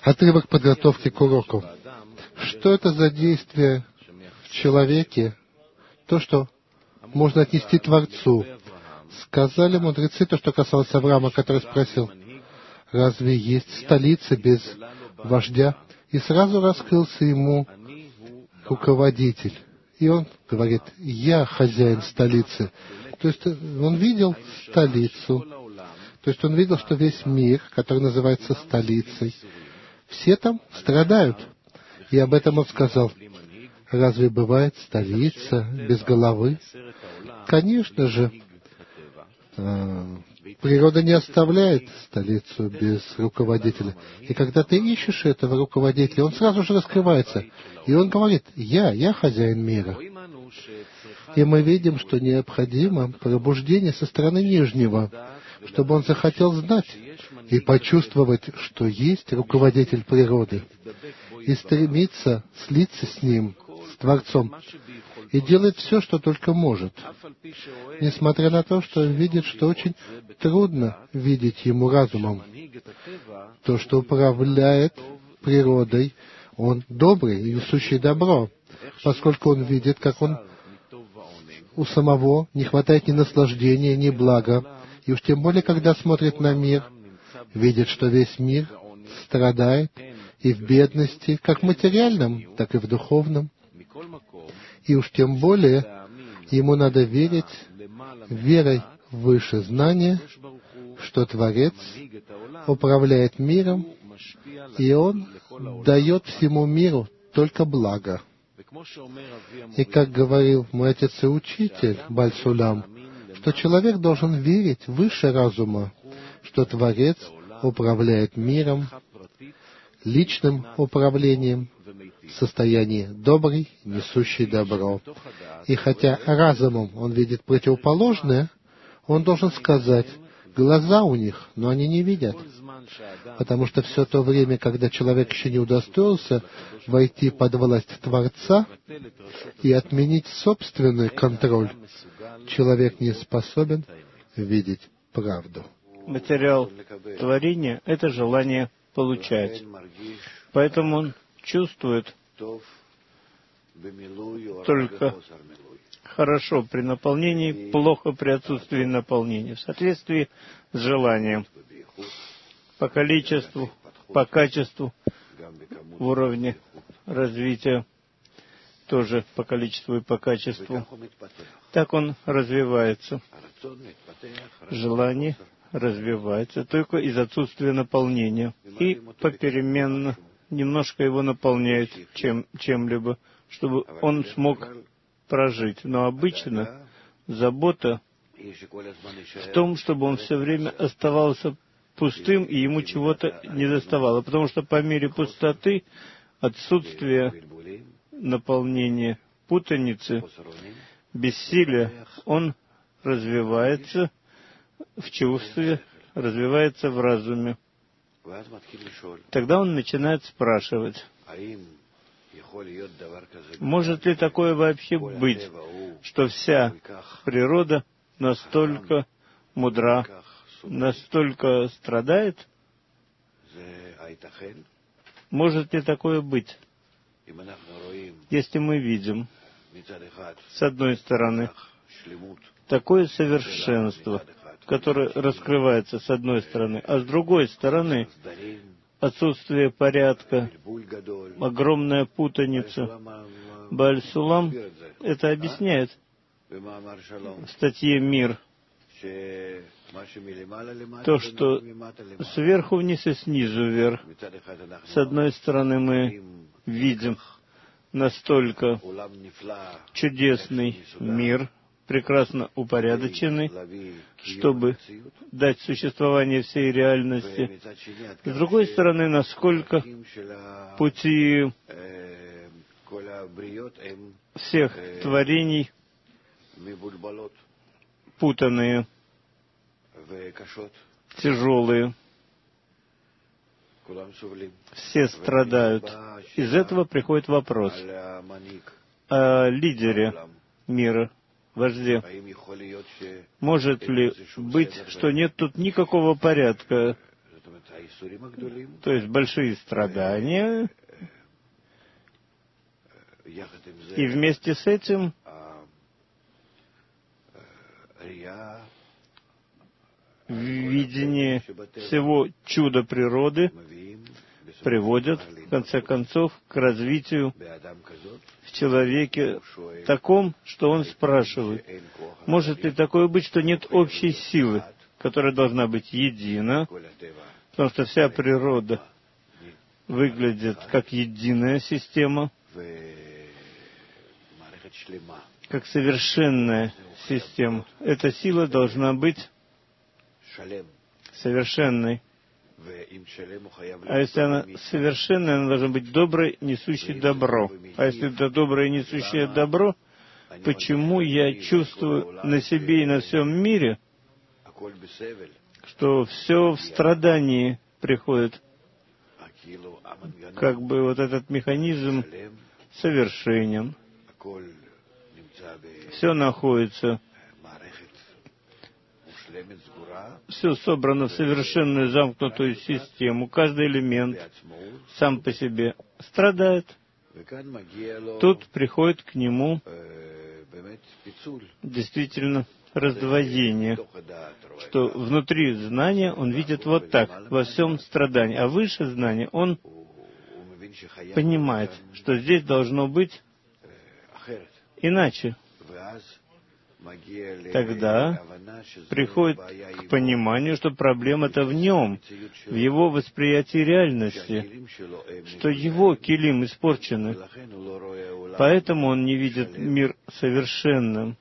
Отрывок подготовки к уроку. Что это за действие в человеке, то, что можно отнести Творцу? Сказали мудрецы то, что касалось Авраама, который спросил, разве есть столица без вождя? И сразу раскрылся ему руководитель. И он говорит, я хозяин столицы. То есть он видел столицу. То есть он видел, что весь мир, который называется столицей, все там страдают. И об этом он сказал, разве бывает столица без головы? Конечно же, природа не оставляет столицу без руководителя. И когда ты ищешь этого руководителя, он сразу же раскрывается. И он говорит, я хозяин мира. И мы видим, что необходимо пробуждение со стороны нижнего, чтобы он захотел знать и почувствовать, что есть руководитель природы, и стремиться слиться с ним, с Творцом, и делает все, что только может, несмотря на то, что он видит, что очень трудно видеть ему разумом. То, что управляет природой, он добрый и несущий добро, поскольку он видит, как он у самого не хватает ни наслаждения, ни блага, и уж тем более, когда смотрит на мир, видит, что весь мир страдает и в бедности, как в материальном, так и в духовном. И уж тем более ему надо верить верой выше знания, что Творец управляет миром, и Он дает всему миру только благо. И как говорил мой отец и учитель Баль Сулам, что человек должен верить выше разума, что Творец управляет миром, личным управлением, в состоянии добрый, несущий добро. И хотя разумом он видит противоположное, он должен сказать, глаза у них, но они не видят. Потому что все то время, когда человек еще не удостоился войти под власть Творца и отменить собственный контроль, человек не способен видеть правду. Материал творения — это желание получать. Поэтому он чувствует только хорошо при наполнении, плохо при отсутствии наполнения, в соответствии с желанием. По количеству, по качеству, в уровне развития, тоже по количеству и по качеству. Так он развивается. Желание развивается только из отсутствия наполнения. И попеременно немножко его наполняют чем-либо, чтобы он смог прожить. Но обычно забота в том, чтобы он все время оставался пустым, и ему чего-то не доставало. Потому что по мере пустоты, отсутствия наполнения, путаницы, бессилия, он развивается в чувстве, развивается в разуме. Тогда он начинает спрашивать, может ли такое вообще быть, что вся природа настолько мудра, настолько страдает? Может ли такое быть? Если мы видим, с одной стороны, такое совершенство, которое раскрывается с одной стороны, а с другой стороны, отсутствие порядка, огромная путаница. Бааль Сулам это объясняет в статье «Мир». То, что сверху вниз и снизу вверх. С одной стороны, мы видим настолько чудесный мир, прекрасно упорядоченный, чтобы дать существование всей реальности. С другой стороны, насколько пути всех творений путанные, тяжелые. Все страдают. Из этого приходит вопрос о лидере мира, вожде. Может ли быть, что нет тут никакого порядка, то есть большие страдания, и вместе с этим видение всего чуда природы приводит, в конце концов, к развитию в человеке таком, что он спрашивает, может ли такое быть, что нет общей силы, которая должна быть едина, потому что вся природа выглядит как единая система, как совершенная система. Эта сила должна быть совершенной. А если она совершенная, она должна быть доброй, несущей добро. А если это доброе, несущее добро, почему я чувствую на себе и на всем мире, что все в страдании приходит? Как бы вот этот механизм совершенен. Все находится, все собрано в совершенную замкнутую систему. Каждый элемент сам по себе страдает. Тут приходит к нему действительно раздвоение, что внутри знания он видит вот так, во всем страдании, а выше знания он понимает, что здесь должно быть иначе. Тогда приходит к пониманию, что проблема-то в нем, в его восприятии реальности, что его килим испорчены. Поэтому он не видит мир совершенным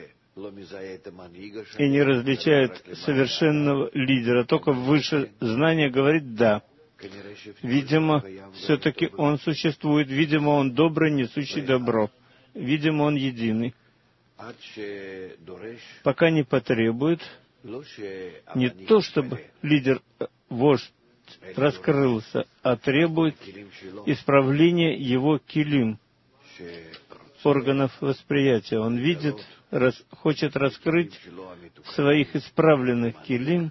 и не различает совершенного лидера. Только выше знания говорит «да». Видимо, все-таки он существует, видимо, он добрый, несущий добро, видимо, он единый. Пока не потребует, не то чтобы лидер, вождь раскрылся, а требует исправления его килим, органов восприятия. Он видит, хочет раскрыть своих исправленных килим,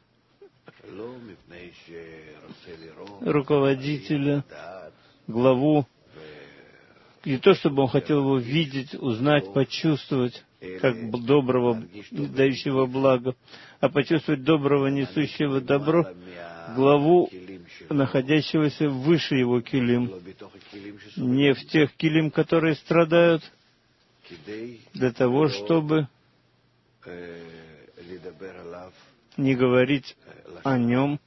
руководителя, главу, не то чтобы он хотел его видеть, узнать, почувствовать, как доброго, дающего блага, а почувствовать доброго, несущего добро, главу, находящегося выше его килим, не в тех килим, которые страдают, для того, чтобы не говорить о нем,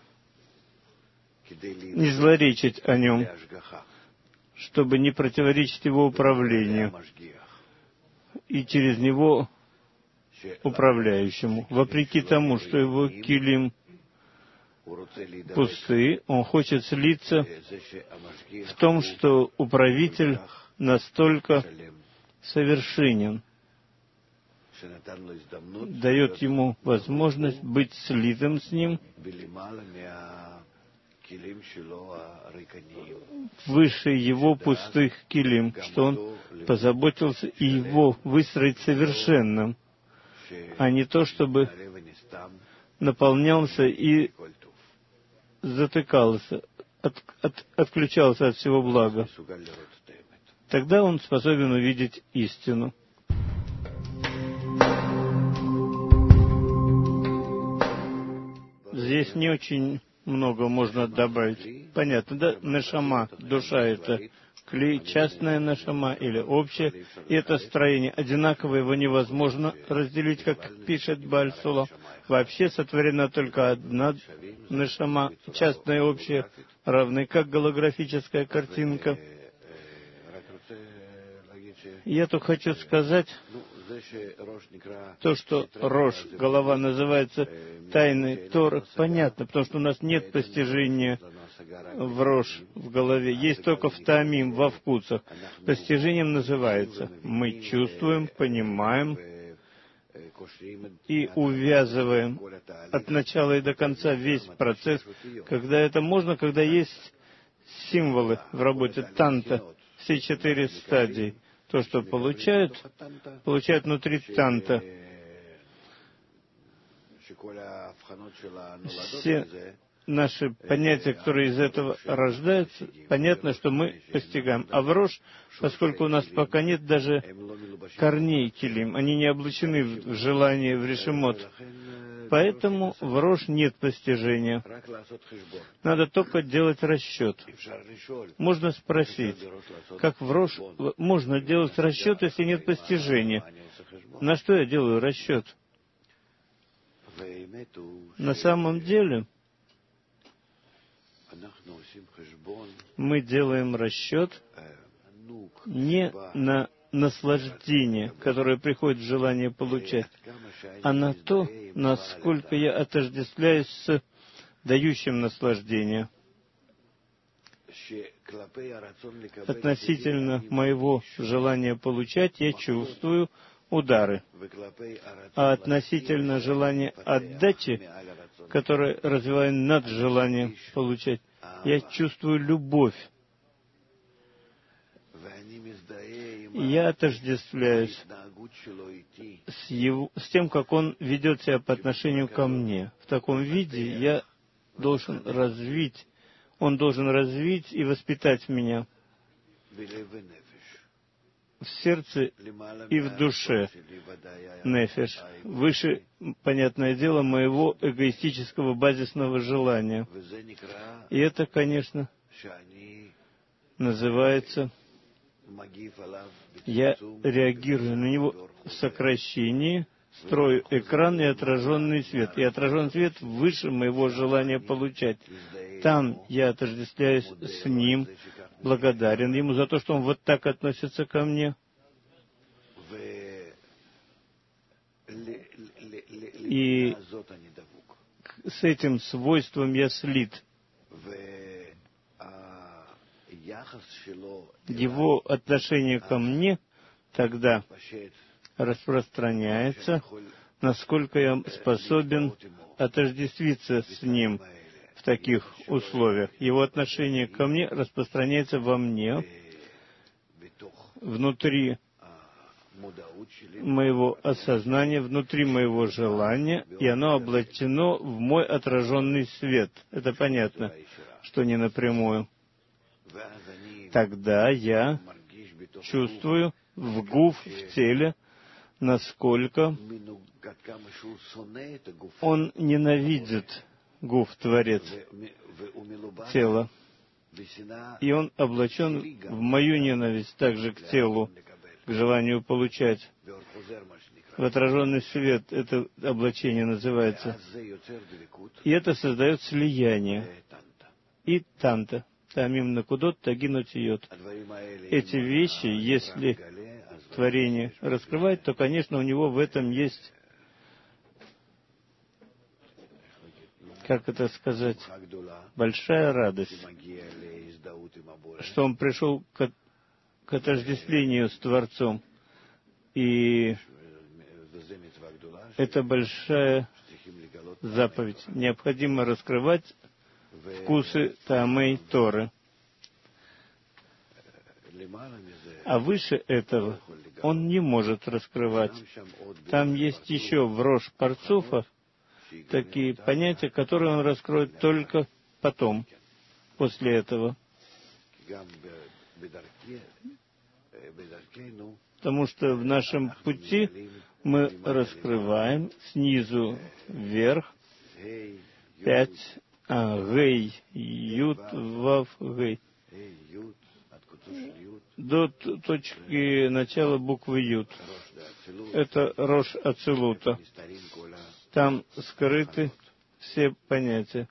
не злоречить о нем, чтобы не противоречить его управлению и через него управляющему. Вопреки тому, что его килим пусты, он хочет слиться в том, что управитель настолько совершенен, дает ему возможность быть слитым с ним выше его пустых килим, что он позаботился и его выстроить совершенным, а не то, чтобы наполнялся и затыкался, отключался от всего блага. Тогда он способен увидеть истину. Здесь не очень много можно добавить. Понятно, да? Нашама, душа — это клей, частная нашама или общая. И это строение одинаковое, его невозможно разделить, как пишет Бааль Сулам. Вообще сотворена только одна нашама, частная и общая, равны как голографическая картинка. Я тут хочу сказать, то, что Рош, голова, называется тайной Торы, понятно, потому что у нас нет постижения в Рош, в голове, есть только в Таамим, во вкусах. Постижением называется, мы чувствуем, понимаем и увязываем от начала и до конца весь процесс, когда это можно, когда есть символы в работе танта, все 4 стадии. То, что получают внутри танта. Все наши понятия, которые из этого рождаются, понятно, что мы постигаем. А в Рош, поскольку у нас пока нет даже корней килим, они не облачены в желание, в решемот, поэтому в Рош нет постижения. Надо только делать расчет. Можно спросить, как в Рош можно делать расчет, если нет постижения? На что я делаю расчет? На самом деле, мы делаем расчет не на наслаждение, которое приходит в желание получать, а на то, насколько я отождествляюсь с дающим наслаждение. Относительно моего желания получать я чувствую удары, а относительно желания отдачи, которое развиваю над желанием получать, я чувствую любовь. Я отождествляюсь с тем, как он ведет себя по отношению ко мне. В таком виде я должен развить, он должен развить и воспитать меня в сердце и в душе, нефеш, выше, понятное дело, моего эгоистического базисного желания. И это, конечно, называется, я реагирую на него в сокращении, строю экран и отраженный свет. И отраженный свет выше моего желания получать. Там я отождествляюсь с ним, благодарен ему за то, что он вот так относится ко мне. И с этим свойством я слит. Его отношение ко мне тогда распространяется, насколько я способен отождествиться с ним в таких условиях. Его отношение ко мне распространяется во мне, внутри моего осознания, внутри моего желания, и оно облачено в мой отраженный свет. Это понятно, что не напрямую. Тогда я чувствую в гуф, в теле, насколько он ненавидит гуф, Творец, тело. И он облачен в мою ненависть также к телу, к желанию получать. В отраженный свет это облачение называется. И это создает слияние. И танта. Тамим накудот, тагин отиот. Эти вещи, если творение раскрывает, то, конечно, у него в этом есть, как это сказать, большая радость, что он пришел к отождествлению с Творцом. И это большая заповедь. Необходимо раскрывать вкусы Таамей Торы. А выше этого он не может раскрывать. Там есть еще в Рош Парцуфах такие понятия, которые он раскроет только потом, после этого. Потому что в нашем пути мы раскрываем снизу вверх 5 гей, ют, вав, гей. До точки начала буквы ют. Это Рош Ацилута. Там скрыты все понятия.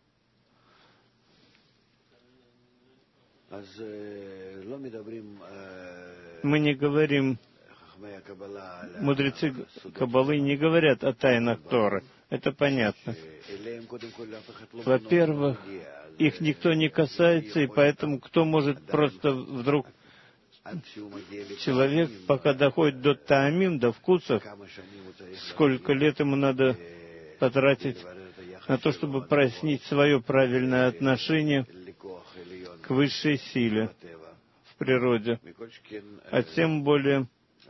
Мы не говорим, мудрецы Каббалы не говорят о тайнах Торы. Это понятно. Во-первых, их никто не касается, и поэтому кто может просто вдруг... Человек, пока доходит до таамим, до вкусов, сколько лет ему надо потратить на то, чтобы прояснить свое правильное отношение к высшей силе в природе, а тем более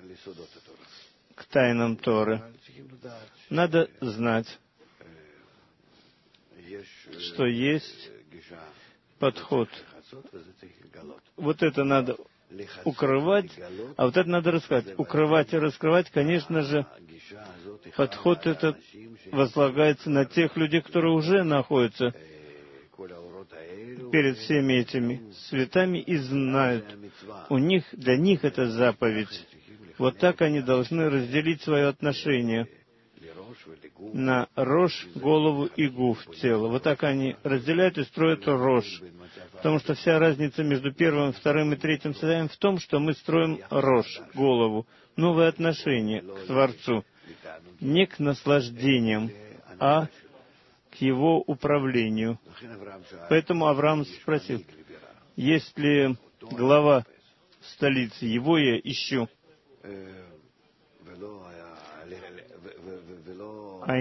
к тайнам Торы. Надо знать, что есть подход. Вот это надо укрывать, а вот это надо раскрывать. Укрывать и раскрывать, конечно же, подход этот возлагается на тех людей, которые уже находятся перед всеми этими светами и знают. Для них это заповедь. Вот так они должны разделить свое отношение на рош, голову и гуф, тело. Вот так они разделяют и строят рош. Потому что вся разница между первым, вторым и третьим созданием в том, что мы строим рош, голову, новое отношение к Творцу. Не к наслаждениям, а к Его управлению. Поэтому Авраам спросил, есть ли глава столицы, его я ищу. А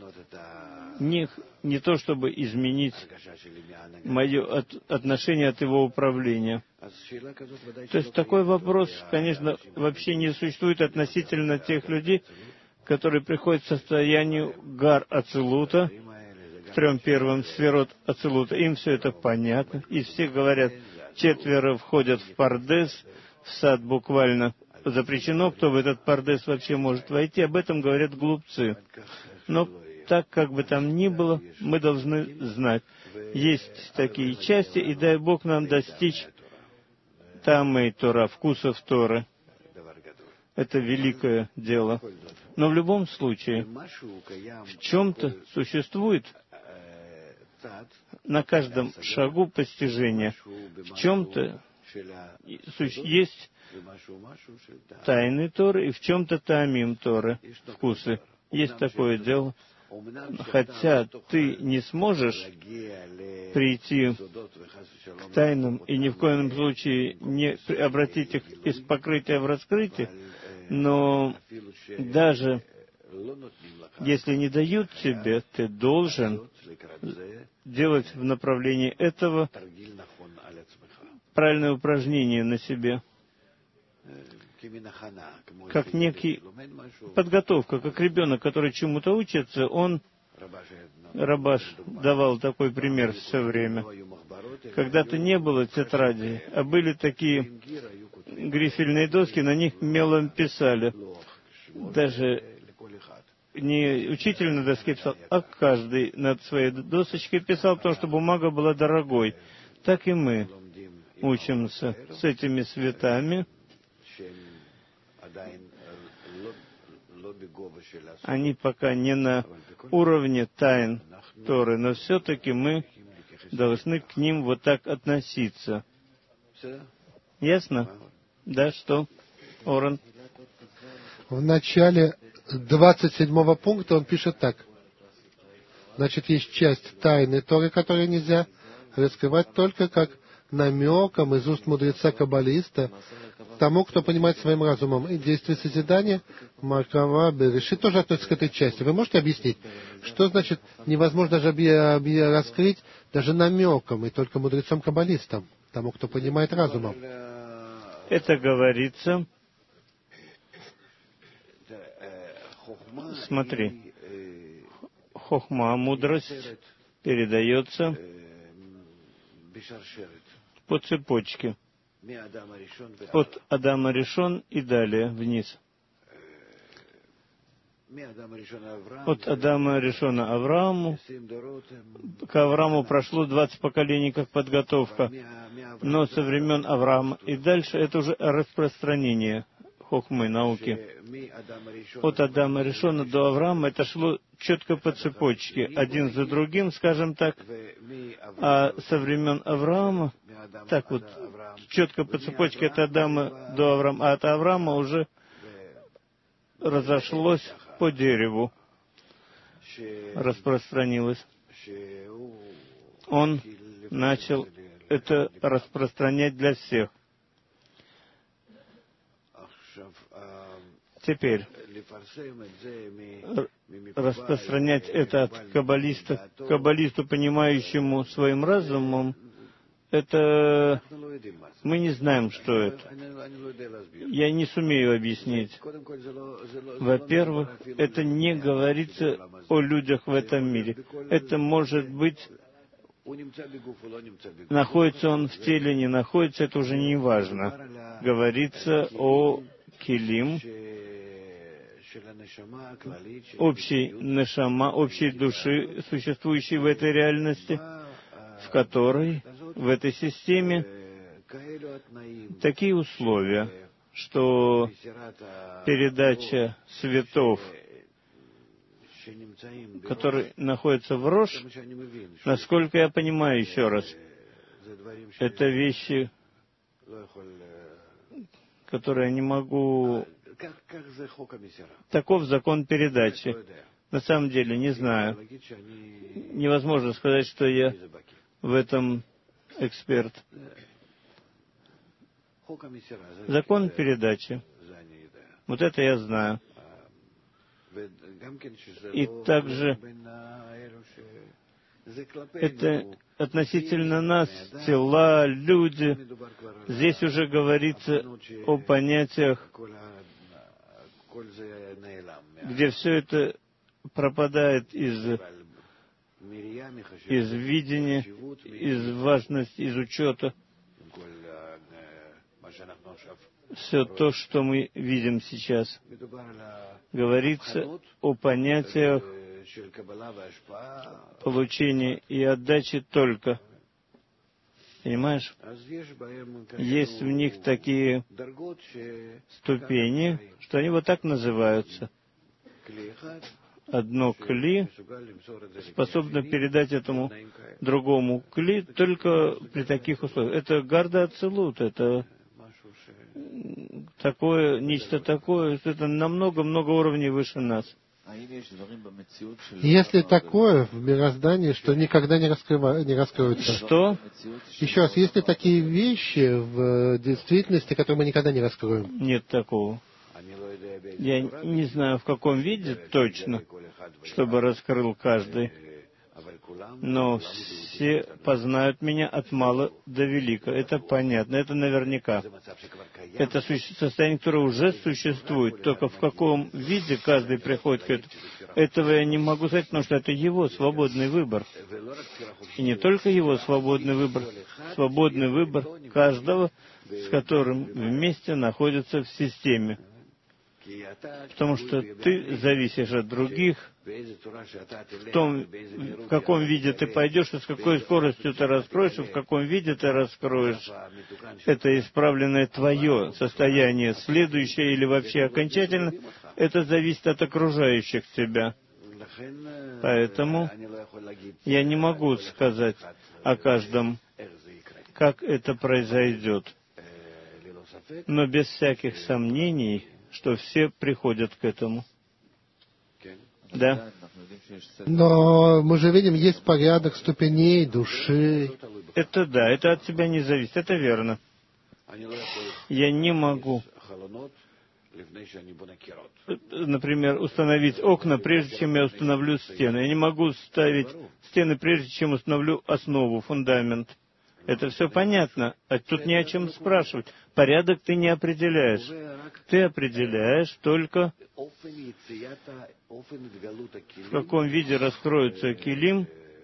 не то, чтобы изменить мое отношение от его управления. То есть такой вопрос, конечно, вообще не существует относительно тех людей, которые приходят к состоянию гар Ацилута, к 3 первым сферот Ацилута. Им все это понятно. И все говорят, 4 входят в Пардес, в сад буквально запрещено, кто в этот Пардес вообще может войти. Об этом говорят глупцы. Но так, как бы там ни было, мы должны знать, есть такие части, и дай Бог нам достичь тамы Тора, вкусов Торы. Это великое дело. Но в любом случае, в чем-то существует на каждом шагу постижения, в чем-то есть тайны Торы, и в чем-то таамим Торы, вкусы. Есть такое дело. Хотя ты не сможешь прийти к тайнам и ни в коем случае не обратить их из покрытия в раскрытие, но даже если не дают тебе, ты должен делать в направлении этого правильное упражнение на себе, как некий подготовка, как ребенок, который чему-то учится. Рабаш давал такой пример все время. Когда-то не было тетради, а были такие грифельные доски, на них мелом писали. Даже не учитель на доске писал, а каждый над своей досочкой писал, потому что бумага была дорогой. Так и мы учимся с этими светами. Они пока не на уровне тайн Торы, но все-таки мы должны к ним вот так относиться. Ясно? Да, что? Оран? В начале 27 пункта он пишет так. Значит, есть часть тайны Торы, которую нельзя раскрывать только как намеком из уст мудреца-каббалиста тому, кто понимает своим разумом. И действие созидания Маркава Берешит тоже относится к этой части. Вы можете объяснить, что значит невозможно даже раскрыть даже намеком, и только мудрецом-каббалистом, тому, кто понимает разумом? Это говорится... Смотри, хохма, мудрость, передается по цепочке. От Адама Ришон и далее, вниз. От Адама Ришона Аврааму. К Аврааму прошло 20 поколений как подготовка. Но со времен Авраама и дальше это уже распространение хохмы, науки. От Адама Ришона до Авраама это шло четко по цепочке, один за другим, скажем так. А со времен Авраама, так вот, четко по цепочке от Адама до Авраама, а от Авраама уже разошлось по дереву, распространилось. Он начал это распространять для всех. Теперь распространять это от каббалиста к каббалисту, понимающему своим разумом, это мы не знаем, что это. Я не сумею объяснить. Во-первых, это не говорится о людях в этом мире. Это может быть, находится он в теле, не находится, это уже не важно. Говорится о килим, общей нешама, общей души, существующей в этой реальности, в которой, в этой системе, такие условия, что передача светов, которые находятся в Рош, насколько я понимаю, еще раз, это вещи, которые я не могу... Таков закон передачи. На самом деле, не знаю. Невозможно сказать, что я в этом эксперт. Закон передачи. Вот это я знаю. И также это относительно нас, тела, люди. Здесь уже говорится о понятиях, где все это пропадает из видения, из важности, из учета. Все то, что мы видим сейчас. Говорится о понятиях получения и отдачи только. Понимаешь? Есть в них такие ступени, что они вот так называются. Одно кли способно передать этому другому кли только при таких условиях. Это гарда ацилут, это такое, нечто такое, что это намного-много уровней выше нас. Если такое в мироздании, что никогда не раскроется. Что? Еще раз, есть ли такие вещи в действительности, которые мы никогда не раскроем? Нет такого. Я не знаю, в каком виде точно, чтобы раскрыл каждый. Но все познают меня от мала до велика. Это понятно, это наверняка. Это состояние, которое уже существует. Только в каком виде каждый приходит к этому. Этого я не могу сказать, потому что это его свободный выбор. И не только его свободный выбор каждого, с которым вместе находится в системе. Потому что ты зависишь от других, в каком виде ты пойдешь, и с какой скоростью ты раскроешь, и в каком виде ты раскроешь. Это исправленное твое состояние, следующее или вообще окончательно, это зависит от окружающих тебя. Поэтому я не могу сказать о каждом, как это произойдет. Но без всяких сомнений, что все приходят к этому. Да. Но мы же видим, есть порядок ступеней души. Это да, это от тебя не зависит, это верно. Я не могу, например, установить окна, прежде чем я установлю стены. Я не могу ставить стены, прежде чем установлю основу, фундамент. Это все понятно. А тут не о чем спрашивать. Порядок ты не определяешь. Ты определяешь только, в каком виде раскроется килим,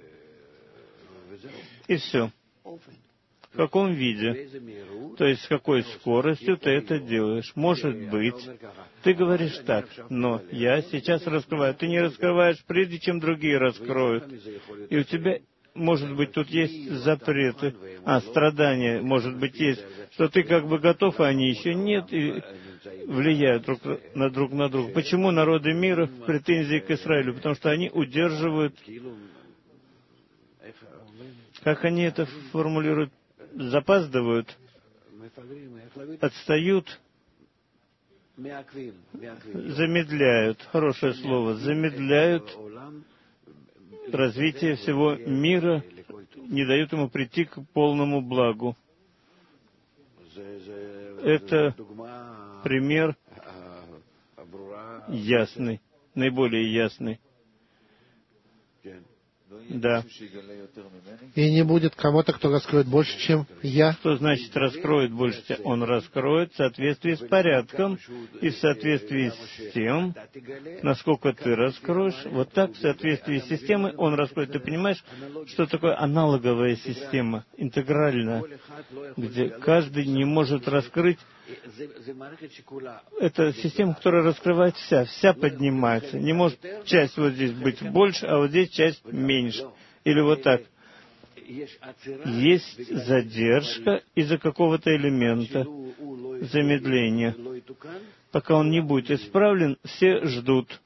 и все. В каком виде? То есть с какой скоростью ты это делаешь. Может быть, ты говоришь так, но я сейчас раскрываю. Ты не раскрываешь, прежде чем другие раскроют. И у тебя... Может быть, тут есть запреты, страдания, может быть, есть, что ты как бы готов, а они еще нет, и влияют друг на друга. Почему народы мира в претензии к Израилю? Потому что они удерживают, как они это формулируют, запаздывают, отстают, замедляют, хорошее слово, замедляют развитие всего мира, не дают ему прийти к полному благу. Это пример ясный, наиболее ясный. Да. И не будет кого-то, кто раскроет больше, чем я. Что значит раскроет больше? Он раскроет в соответствии с порядком и в соответствии с тем, насколько ты раскроешь. Вот так, в соответствии с системой, он раскроет. Ты понимаешь, что такое аналоговая система, интегральная, где каждый не может раскрыть. Это система, которая раскрывает вся поднимается. Не может часть вот здесь быть больше, а вот здесь часть меньше. Или вот так. Есть задержка из-за какого-то элемента, замедления. Пока он не будет исправлен, все ждут.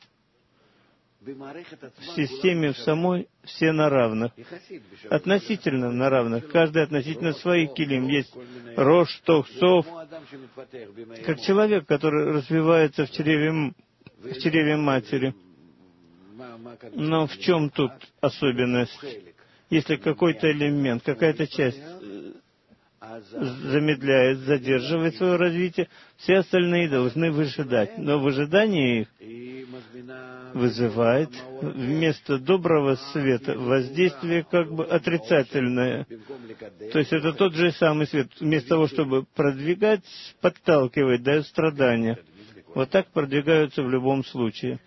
В системе в самой все на равных. Относительно на равных. Каждый относительно своих килим. Есть рош, тох, сов. Как человек, который развивается в чреве матери. Но в чем тут особенность? Если какой-то элемент, какая-то часть замедляет, задерживает свое развитие, все остальные должны выжидать. Но выжидание их вызывает вместо доброго света воздействие как бы отрицательное. То есть это тот же самый свет. Вместо того, чтобы продвигать, подталкивать, дает страдания. Вот так продвигаются в любом случае.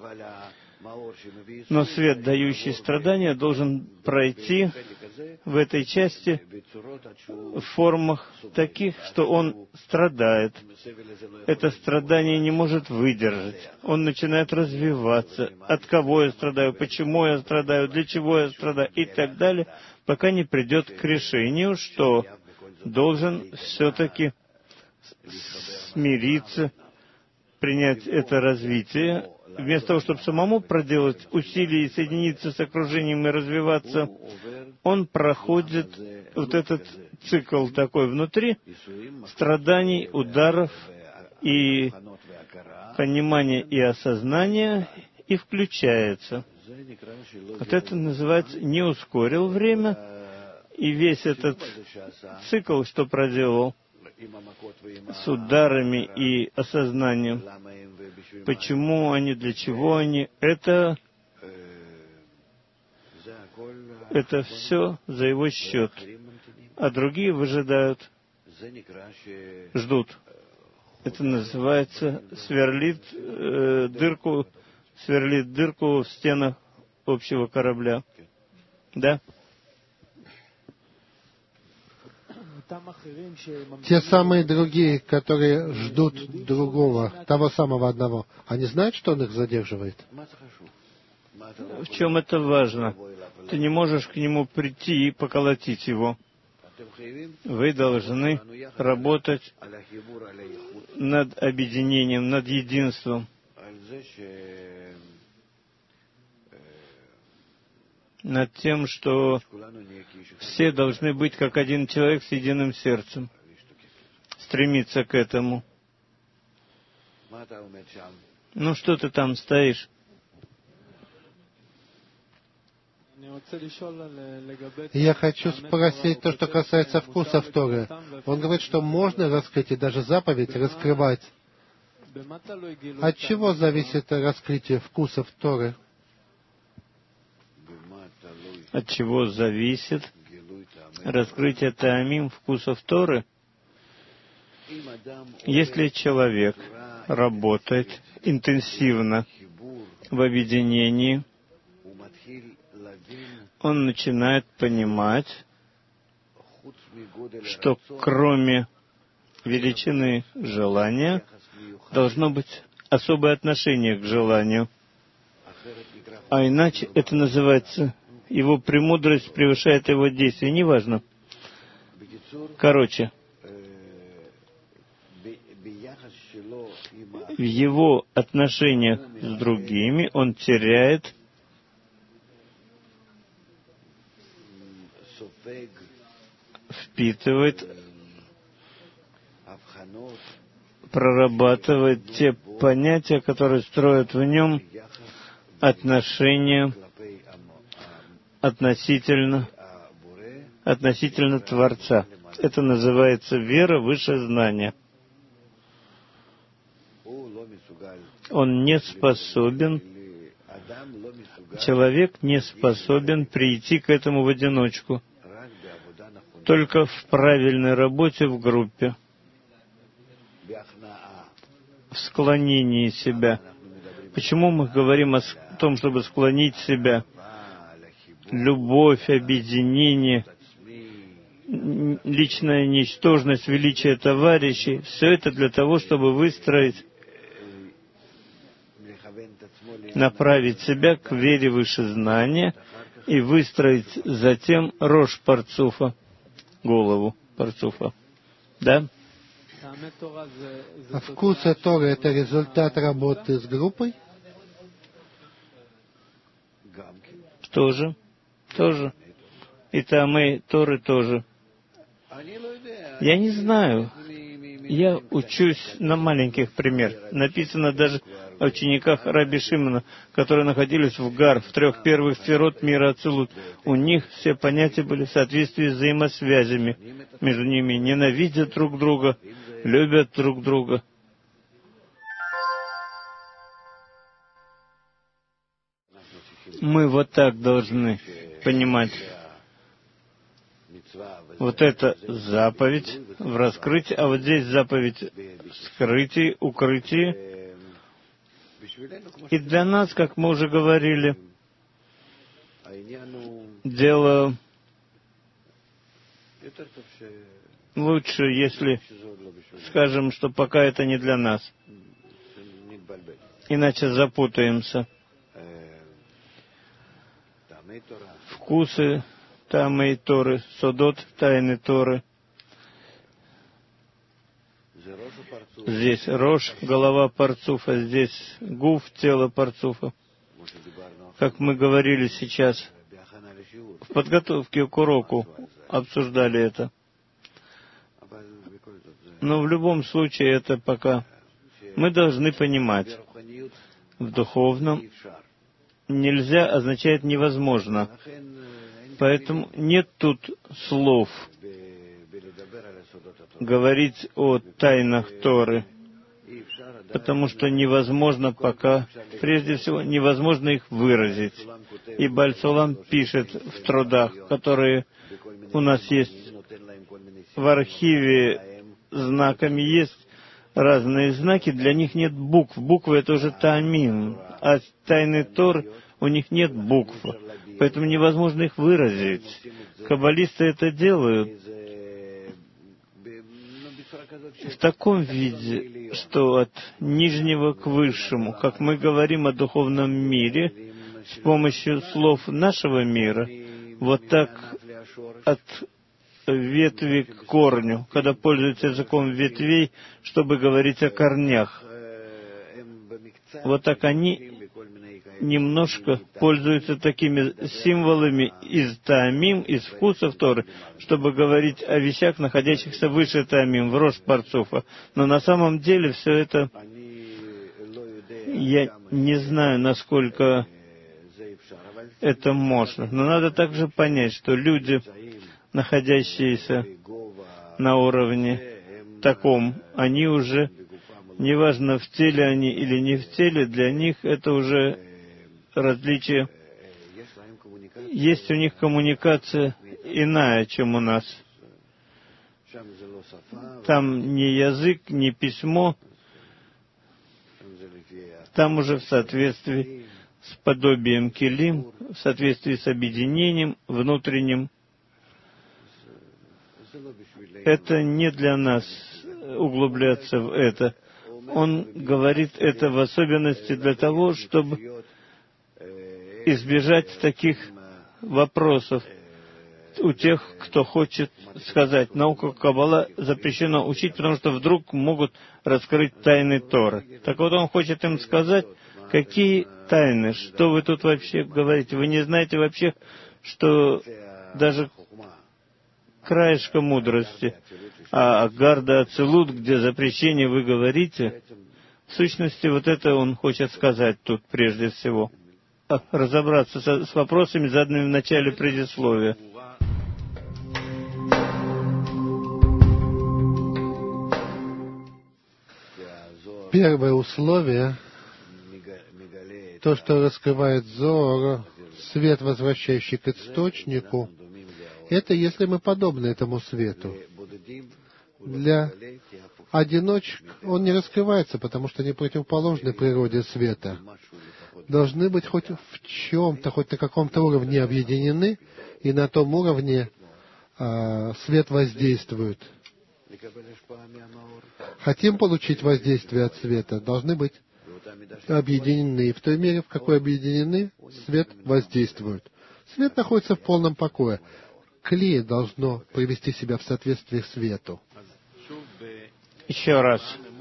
Но свет, дающий страдания, должен пройти в этой части в формах таких, что он страдает. Это страдание не может выдержать. Он начинает развиваться. От кого я страдаю, почему я страдаю, для чего я страдаю и так далее, пока не придет к решению, что должен все-таки смириться, принять это развитие. Вместо того, чтобы самому проделать усилия и соединиться с окружением и развиваться, он проходит вот этот цикл такой внутри страданий, ударов и понимания и осознания, и включается. Вот это называется «не ускорил время», и весь этот цикл, что проделал, с ударами и осознанием. Почему они, для чего они, это все за его счет. А другие выжидают, ждут. Это называется сверлит дырку в стенах общего корабля. Да? Те самые другие, которые ждут другого, того самого одного, они знают, что он их задерживает? В чем это важно? Ты не можешь к нему прийти и поколотить его. Вы должны работать над объединением, над единством. Над тем, что все должны быть как один человек с единым сердцем. Стремиться к этому. Ну, что ты там стоишь? Я хочу спросить то, что касается вкусов Торы. Он говорит, что можно раскрыть и даже заповедь раскрывать. От чего зависит раскрытие вкусов Торы? От чего зависит раскрытие таамим, вкусов Торы? Если человек работает интенсивно в объединении, он начинает понимать, что кроме величины желания должно быть особое отношение к желанию. А иначе это называется, его премудрость превышает его действие. Неважно. Короче, в его отношениях с другими он теряет впитывает, прорабатывает те понятия, которые строят в нем отношения относительно Творца. Это называется вера выше знания. Он не способен Человек не способен прийти к этому в одиночку, только в правильной работе в группе, в склонении себя. Почему мы говорим о том, чтобы склонить себя? Любовь, объединение, личная ничтожность, величие товарищей — все это для того, чтобы выстроить, направить себя к вере выше знания и выстроить затем рош парцуфа, голову парцуфа. Да? А вкусы Торы — это результат работы с группой? Тоже. И Таамей Торы тоже. Я не знаю. Я учусь на маленьких примерах. Написано даже о учениках Раби Шимона, которые находились в Гар, в 3 первых сферот мира Ацилут. У них все понятия были в соответствии с взаимосвязями между ними. Ненавидят друг друга, любят друг друга. Мы вот так должны понимать. Вот это заповедь в раскрытии, а вот здесь заповедь в скрытии, укрытии. И для нас, как мы уже говорили, дело лучше, если скажем, что пока это не для нас. Иначе запутаемся. Вкусы Таамей Торы, Содот тайны Торы. Здесь Рош, голова парцуфа, здесь Гуф, тело парцуфа. Как мы говорили сейчас, в подготовке к уроку обсуждали это. Но в любом случае это пока мы должны понимать. В духовном нельзя означает невозможно. Поэтому нет тут слов говорить о тайнах Торы, потому что невозможно пока, прежде всего, невозможно их выразить. И Бааль Сулам пишет в трудах, которые у нас есть в архиве, знаками есть разные знаки, для них нет букв. Буквы — это уже таамим, а тайны Торы у них нет букв, поэтому невозможно их выразить. Каббалисты это делают в таком виде, что от нижнего к высшему, как мы говорим о духовном мире, с помощью слов нашего мира, вот так от ветви к корню, когда пользуются языком ветвей, чтобы говорить о корнях. Вот так они немножко пользуются такими символами из таамим, из вкусов Торы, чтобы говорить о вещах, находящихся выше таамим, в рош парцуфа. Но на самом деле все это, я не знаю, насколько это можно. Но надо также понять, что люди, находящиеся на уровне таком, они уже, неважно, в теле они или не в теле, для них это уже различие. Есть у них коммуникация иная, чем у нас. Там не язык, не письмо. Там уже в соответствии с подобием келим, в соответствии с объединением внутренним. Это не для нас углубляться в это. Он говорит это в особенности для того, чтобы избежать таких вопросов у тех, кто хочет сказать, наука Каббала запрещено учить, потому что вдруг могут раскрыть тайны Торы. Так вот, он хочет им сказать, какие тайны, что вы тут вообще говорите. Вы не знаете вообще, что даже краешка мудрости, а Гарда Ацилут, где запрещение вы говорите, в сущности, вот это он хочет сказать тут прежде всего. Разобраться с вопросами, заданными в начале предисловия. Первое условие то, что раскрывает Зоар, свет, возвращающий к источнику, это если мы подобны этому свету. Для одиночек он не раскрывается, потому что они противоположны природе света. Должны быть хоть в чем-то, хоть на каком-то уровне объединены, и на том уровне свет воздействует. Хотим получить воздействие от света, должны быть объединены. И в той мере, в какой объединены, свет воздействует. Свет находится в полном покое. Кли должно привести себя в соответствие к свету. Еще раз.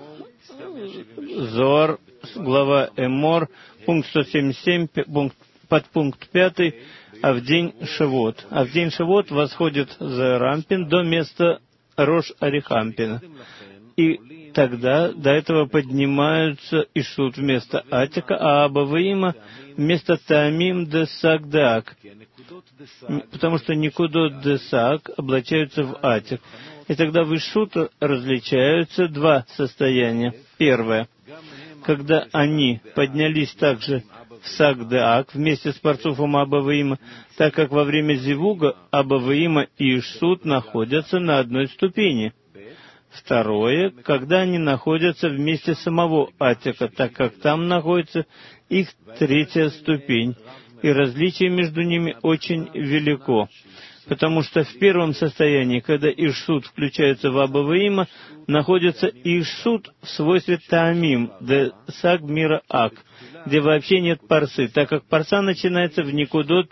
Зоар, глава Эмор, пункт 177, подпункт 5, а в день Шавуот. А в день Шавуот восходит Зеар Анпин до места Рош Арихампина. И тогда до этого поднимаются Ишут вместо Атика, а Абаваима вместо Таамим де Сагдак, потому что Никудот де Саг облачаются в Атик. И тогда в Ишут различаются два состояния. Первое, когда они поднялись также в Сагдак вместе с парцуфом Абаваима, так как во время Зивуга Абаваима и Ишут находятся на одной ступени. Второе, когда они находятся вместе самого Атика, так как там находится их третья ступень, и различие между ними очень велико. Потому что в первом состоянии, когда Ишут включается в Абаваима, находится Ишут в свойстве Таамим, де Саг мира Ак, где вообще нет парсы, так как парса начинается в Никудот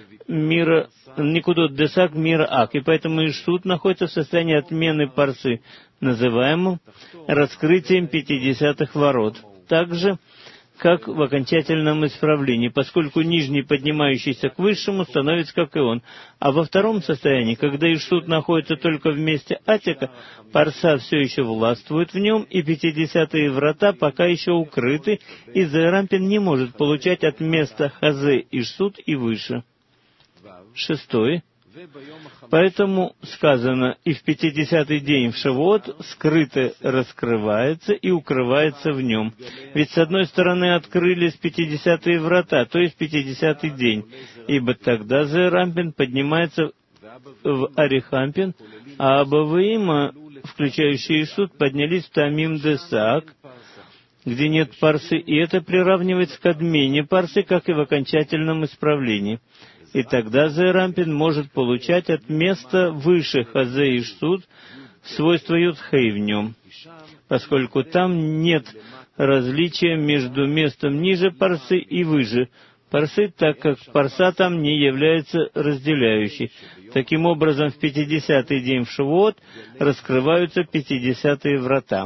де Саг мира Ак, и поэтому Ишут находится в состоянии отмены парсы, называемым раскрытием 50-х ворот. Также, как в окончательном исправлении, поскольку нижний, поднимающийся к высшему, становится как и он. А во втором состоянии, когда Ишут находится только в месте Атика, парса все еще властвует в нем, и 50-е врата пока еще укрыты, и Зеар Анпин не может получать от места Хазе Ишут и выше. 6. Поэтому сказано, и в 50-й день в Шавуот скрыто раскрывается и укрывается в нем. Ведь с одной стороны открылись 50-е врата, то есть 50-й день, ибо тогда Зеар Анпин поднимается в Арихампин, а Абаваима, включающие Ишут, поднялись в Таамим де Саг, где нет парсы, и это приравнивается к отмене парсы, как и в окончательном исправлении. И тогда Зеар Анпин может получать от места выше Хазе Ишут свойство Юдхей в нем, поскольку там нет различия между местом ниже парсы и выше парсы, так как парса там не является разделяющей. Таким образом, в 50-й день в Шавуот раскрываются 50-е врата.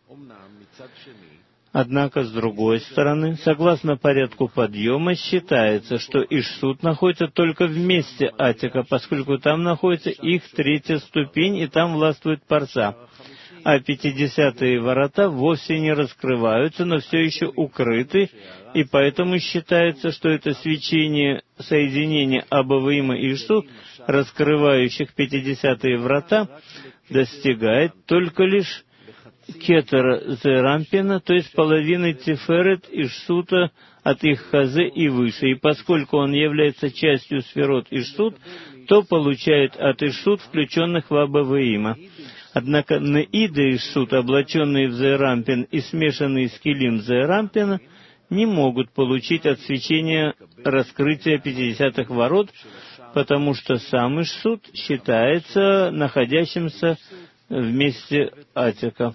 Однако, с другой стороны, согласно порядку подъема, считается, что Ишут находится только в месте Атика, поскольку там находится их третья ступень, и там властвует парса. А 50-е ворота вовсе не раскрываются, но все еще укрыты, и поэтому считается, что это свечение соединения Абаваима и Ишут, раскрывающих 50-е врата, достигает только лишь кетера Зеар Анпина, то есть половины Тиферет Ишута от их Хазе и выше. И поскольку он является частью сферот Ишут, то получает от Ишут, включенных в Абаваима. Однако Неиды Ишут, облаченные в Зеар Анпин и смешанные с Килим Зеар Анпина, не могут получить от свечения раскрытия 50-х ворот, потому что сам Ишут считается находящимся в месте Атика.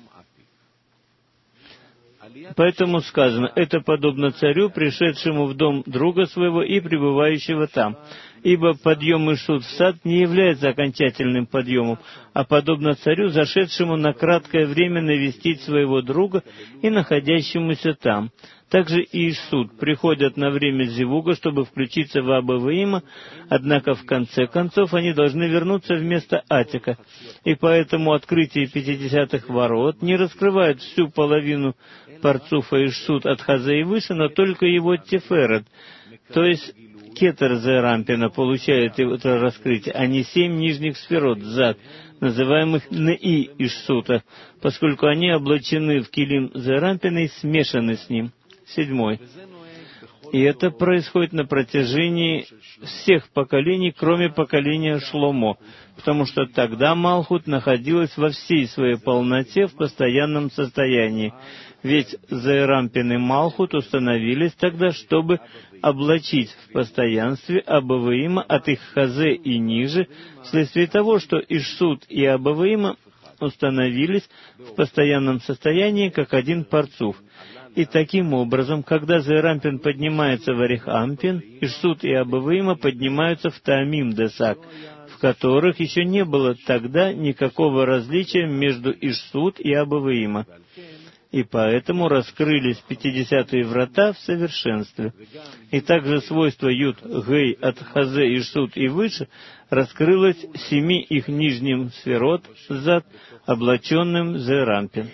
Поэтому сказано, это подобно царю, пришедшему в дом друга своего и пребывающего там. Ибо подъем Ишут в сад не является окончательным подъемом, а подобно царю, зашедшему на краткое время навестить своего друга и находящемуся там. Также и Ишут приходят на время Зивуга, чтобы включиться в Абаваима, однако в конце концов они должны вернуться в место Атика. И поэтому открытие 50-х ворот не раскрывает всю половину парцуфа Ишут от Хазе и выше, но только его Тиферет, то есть кетер Зеар Анпина получает это раскрытие, а не 7 нижних сферот зад, называемых Неи Ишута, поскольку они облачены в Килим Зеар Анпина и смешаны с ним. 7. И это происходит на протяжении всех поколений, кроме поколения Шломо, потому что тогда Малхут находилась во всей своей полноте в постоянном состоянии. Ведь Зеэрампин и Малхут установились тогда, чтобы облачить в постоянстве Абаваима от их Хазе и ниже, вследствие того, что Ишсут и Абаваима установились в постоянном состоянии, как один парцуф. И таким образом, когда Зеэрампин поднимается в Арихампин, Ишсут и Абаваима поднимаются в Таамим Десак, в которых еще не было тогда никакого различия между Ишсут и Абаваима. И поэтому раскрылись 50-е врата в совершенстве. И также свойство Юд Гей от Хазе Ишсут и выше раскрылось 7 их нижним сферот зад, облаченным Зеэрампин.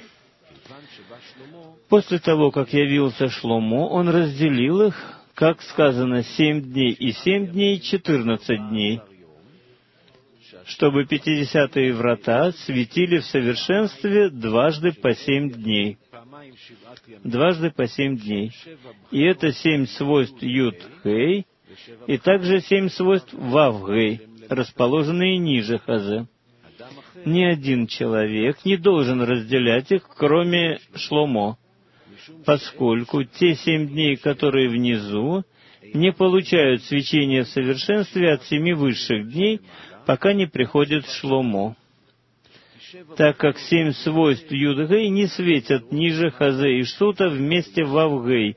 После того, как явился Шломо, он разделил их, как сказано, 7 дней и 7 дней, 14 дней, чтобы 50-е врата светили в совершенстве дважды по 7 дней. Дважды по 7 дней. И это 7 свойств Юд-Гей, и также 7 свойств Вав-Гей, расположенные ниже Хазе. Ни один человек не должен разделять их, кроме Шломо, поскольку те 7 дней, которые внизу, не получают свечения в совершенстве от 7 высших дней, пока не приходит Шломо, так как 7 свойств Юд-Гей не светят ниже Хазе и Шсута вместе Вав-Гей.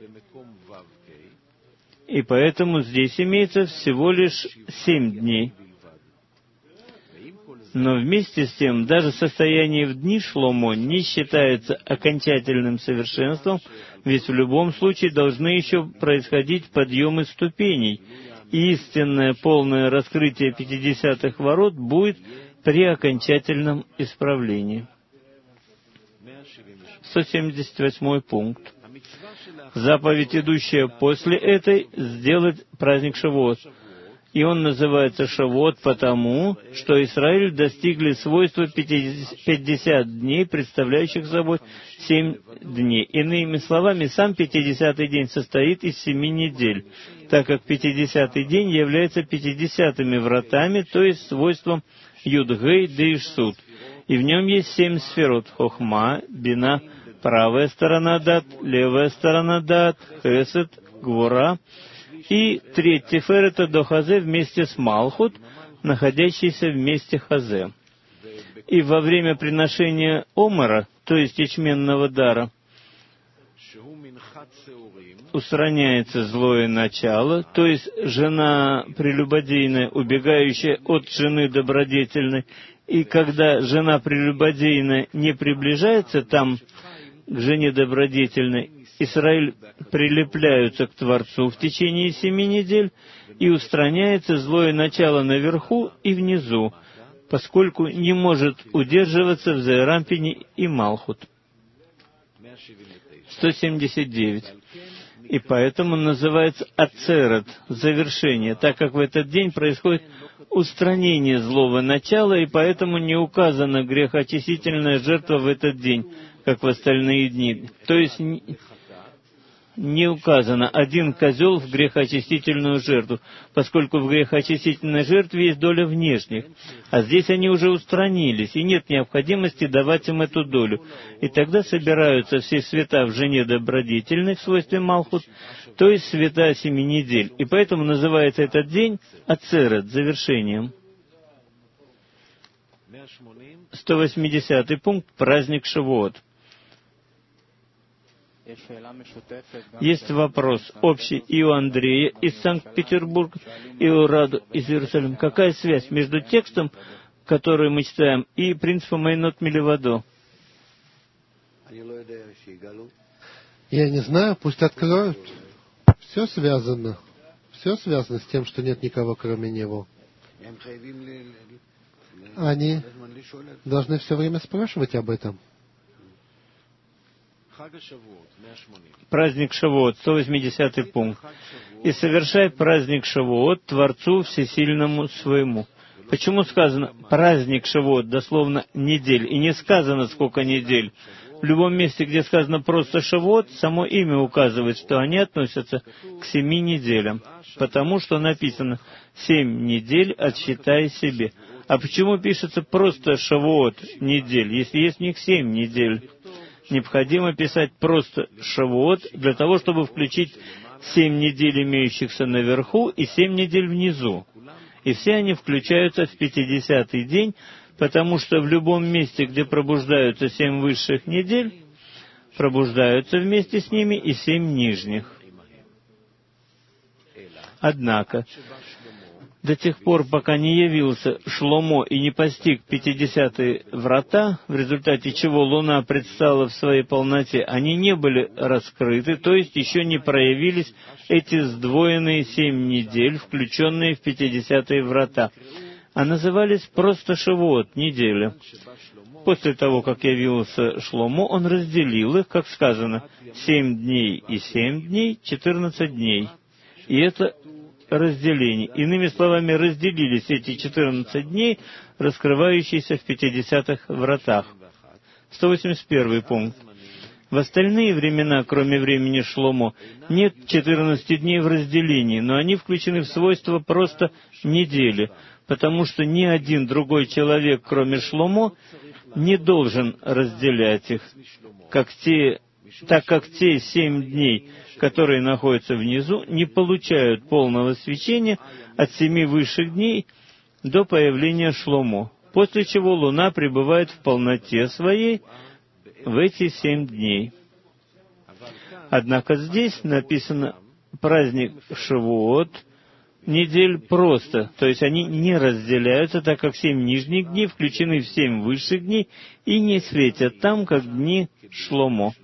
И поэтому здесь имеется всего лишь 7 дней. Но вместе с тем, даже состояние в дни Шломо не считается окончательным совершенством, ведь в любом случае должны еще происходить подъемы ступеней, и истинное полное раскрытие 50-х ворот будет при окончательном исправлении. 178 пункт. Заповедь, идущая после этой, сделать праздник Шавуот. И он называется Шавуот потому, что Израиль достигли свойства 50 дней, представляющих собой 7 дней. Иными словами, сам 50-й день состоит из 7 недель, так как 50-й день является 50-ми вратами, то есть свойством Юд-Гей де Ишсут. И в нем есть 7 сферот: Хохма, Бина, правая сторона Дат, левая сторона Дат, Хесед, Гвора, и 3 тифер — это до Хазе вместе с Малхут, находящийся вместе Хазе. И во время приношения омара, то есть ячменного дара, устраняется злое начало, то есть жена прелюбодейная, убегающая от жены добродетельной, и когда жена прелюбодейная не приближается там к жене добродетельной, Израиль прилепляются к Творцу в течение 7 недель, и устраняется злое начало наверху и внизу, поскольку не может удерживаться в Зеэрампине и Малхут. 179. И поэтому называется Ацерет, завершение, так как в этот день происходит устранение злого начала, и поэтому не указана грехоочистительная жертва в этот день, как в остальные дни. То есть не указано один козел в грехоочистительную жертву, поскольку в грехоочистительной жертве есть доля внешних, а здесь они уже устранились, и нет необходимости давать им эту долю. И тогда собираются все света в жене добродетельной в свойстве Малхут, то есть света 7 недель, и поэтому называется этот день Ацерет, завершением. 180 пункт, праздник Шавуот. Есть вопрос общий и у Андрея из Санкт-Петербурга, и у Раду из Иерусалима. Какая связь между текстом, который мы читаем, и принципом Эйнот Миливадо? Я не знаю, пусть откроют. Все связано с тем, что нет никого, кроме него. Они должны все время спрашивать об этом. Праздник Шавуот, 180 пункт. «И совершай праздник Шавуот Творцу Всесильному своему». Почему сказано «праздник Шавуот», дословно «недель», и не сказано «сколько недель»? В любом месте, где сказано просто Шавуот, само имя указывает, что они относятся к 7 неделям, потому что написано 7 недель отсчитай себе. А почему пишется просто Шавуот недель, если есть в них 7 недель? Необходимо писать просто Шавуот для того, чтобы включить 7 недель, имеющихся наверху, и 7 недель внизу. И все они включаются в 50-й день, потому что в любом месте, где пробуждаются 7 высших недель, пробуждаются вместе с ними и 7 нижних. Однако, до тех пор, пока не явился Шломо и не постиг 50-е врата, в результате чего Луна предстала в своей полноте, они не были раскрыты, то есть еще не проявились эти сдвоенные 7 недель, включенные в 50-е врата, а назывались просто Шавуот, неделя. После того, как явился Шломо, он разделил их, как сказано, 7 дней и 7 дней, 14 дней. И это разделение. Иными словами, разделились эти 14 дней, раскрывающиеся в 50-х вратах. 181 пункт. В остальные времена, кроме времени Шломо, нет 14 дней в разделении, но они включены в свойства просто недели, потому что ни один другой человек, кроме Шломо, не должен разделять их, так как те 7 дней, которые находятся внизу, не получают полного свечения от 7 высших дней до появления Шломо, после чего Луна пребывает в полноте своей в эти 7 дней. Однако здесь написано праздник Шавуот, недель просто, то есть они не разделяются, так как 7 нижних дней включены в 7 высших дней и не светят там, как дни Шломо.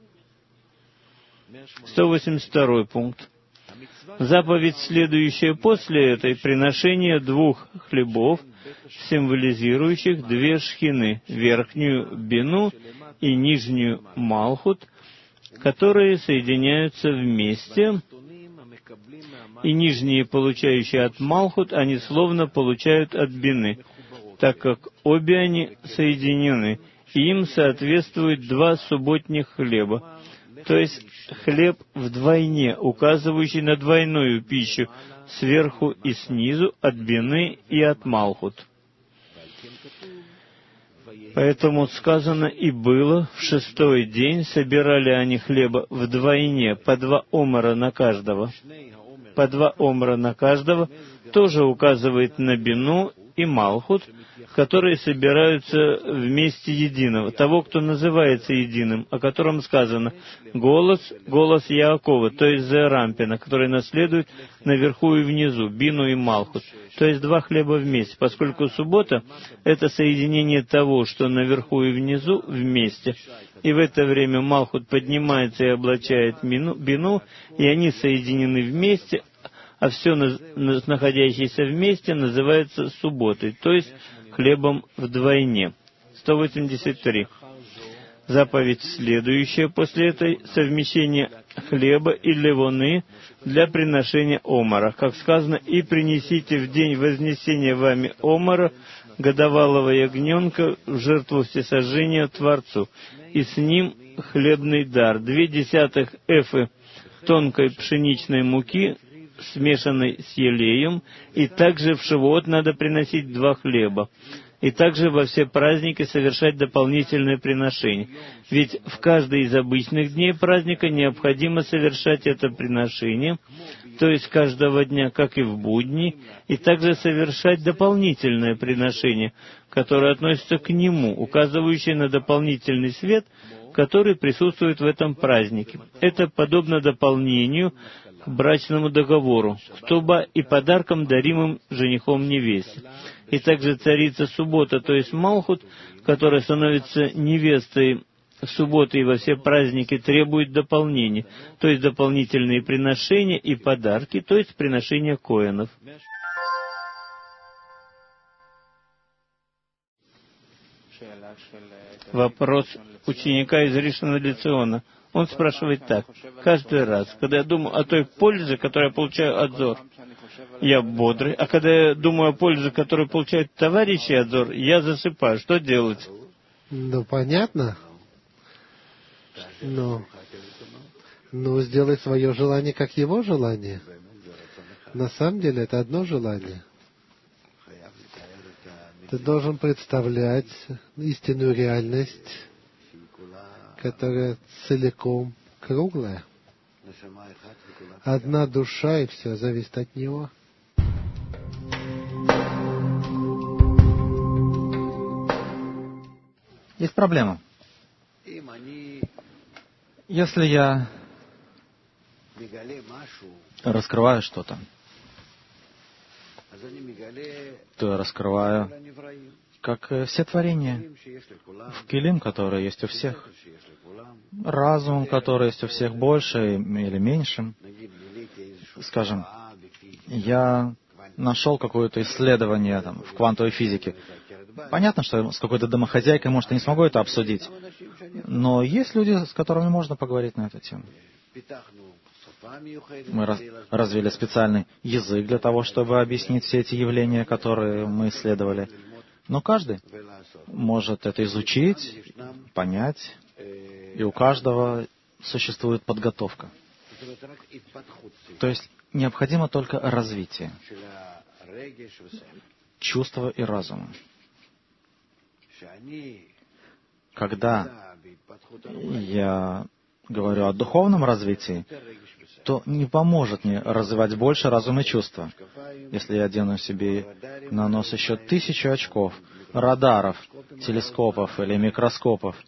182 пункт. Заповедь, следующая после этой, приношение 2 хлебов, символизирующих 2 шхины, верхнюю Бину и нижнюю Малхут, которые соединяются вместе, и нижние, получающие от Малхут, они словно получают от Бины, так как обе они соединены, и им соответствует 2 субботних хлеба, то есть хлеб вдвойне, указывающий на двойную пищу, сверху и снизу, от Бины и от Малхут. Поэтому сказано, и было, в 6-й день собирали они хлеба вдвойне, по 2 омара на каждого. По 2 омара на каждого тоже указывает на Бину и Малхут, которые собираются вместе единого, того, кто называется единым, о котором сказано голос Яакова, то есть Зерампина, который наследует наверху и внизу, Бину и Малхут, то есть 2 хлеба вместе, поскольку суббота — это соединение того, что наверху и внизу вместе, и в это время Малхут поднимается и облачает Бину, и они соединены вместе, а все находящееся вместе называется субботой, то есть хлебом вдвойне. 183. Заповедь следующая после этой — совмещение хлеба и левоны для приношения омара. Как сказано, «И принесите в день вознесения вами омара, годовалого ягненка, в жертву всесожжения Творцу, и с ним хлебный дар, 0,2 эфы тонкой пшеничной муки, смешанной с елеем, и также в Шавуот надо приносить 2 хлеба, и также во все праздники совершать дополнительные приношения. Ведь в каждый из обычных дней праздника необходимо совершать это приношение, то есть каждого дня, как и в будни, и также совершать дополнительное приношение, которое относится к нему, указывающее на дополнительный свет, который присутствует в этом празднике. Это подобно дополнению к брачному договору, к туба и подаркам, даримым женихом невесте. И также царица суббота, то есть Малхут, которая становится невестой в субботу и во все праздники, требует дополнения, то есть дополнительные приношения и подарки, то есть приношения коэнов. Вопрос ученика из Ришона Лециона. Он спрашивает так: каждый раз, когда я думаю о той пользе, которую я получаю от Зор, я бодрый, а когда я думаю о пользе, которую получают товарищи от Зор, я засыпаю. Что делать? Ну, понятно. Но сделай свое желание как его желание. На самом деле это одно желание. Ты должен представлять истинную реальность, которая целиком круглая. Одна душа, и все зависит от него. Есть проблема. Если я раскрываю что-то, то я раскрываю, как все творения, в килим, который есть у всех, разум, который есть у всех больше или меньше. Скажем, я нашел какое-то исследование в квантовой физике. Понятно, что с какой-то домохозяйкой, может, я не смогу это обсудить, но есть люди, с которыми можно поговорить на эту тему. Мы развили специальный язык для того, чтобы объяснить все эти явления, которые мы исследовали. Но каждый может это изучить, понять, и у каждого существует подготовка. То есть необходимо только развитие чувства и разума. Когда я говорю о духовном развитии, то не поможет мне развивать больше разум и чувства. Если я одену себе на нос еще 1000 очков, радаров, телескопов или микроскопов,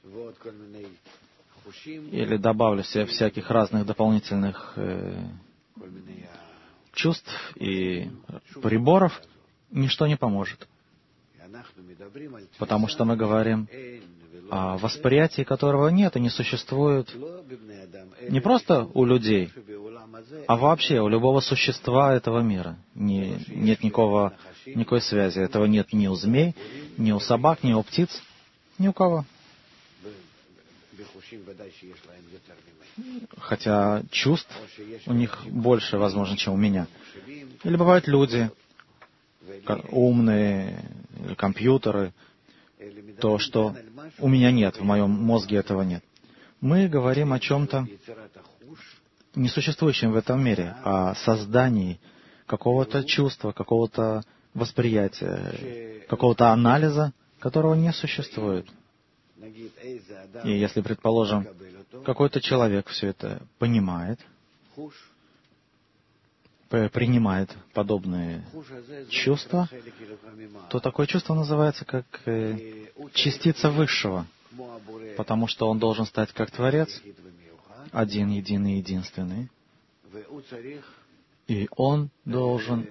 или добавлю себе всяких разных дополнительных чувств и приборов, ничто не поможет. Потому что мы говорим о восприятии, которого нет и не существует не просто у людей, а вообще у любого существа этого мира. Нет никакой связи. Этого нет ни у змей, ни у собак, ни у птиц, ни у кого. Хотя чувств у них больше, возможно, чем у меня. Или бывают люди, умные, или компьютеры, то, что у меня нет, в моем мозге этого нет. Мы говорим о чем-то несуществующем в этом мире, о создании какого-то чувства, какого-то восприятия, какого-то анализа, которого не существует. И если, предположим, какой-то человек все это понимает, принимает подобные чувства, то такое чувство называется как частица высшего, потому что он должен стать как Творец, один, единый, единственный, и он должен...